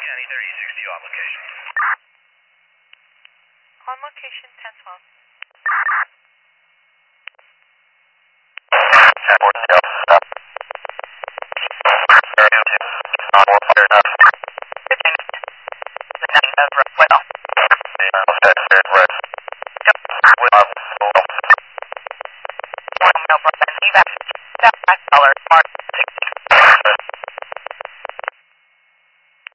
County 3060 on location. On location 1012. $5 mark.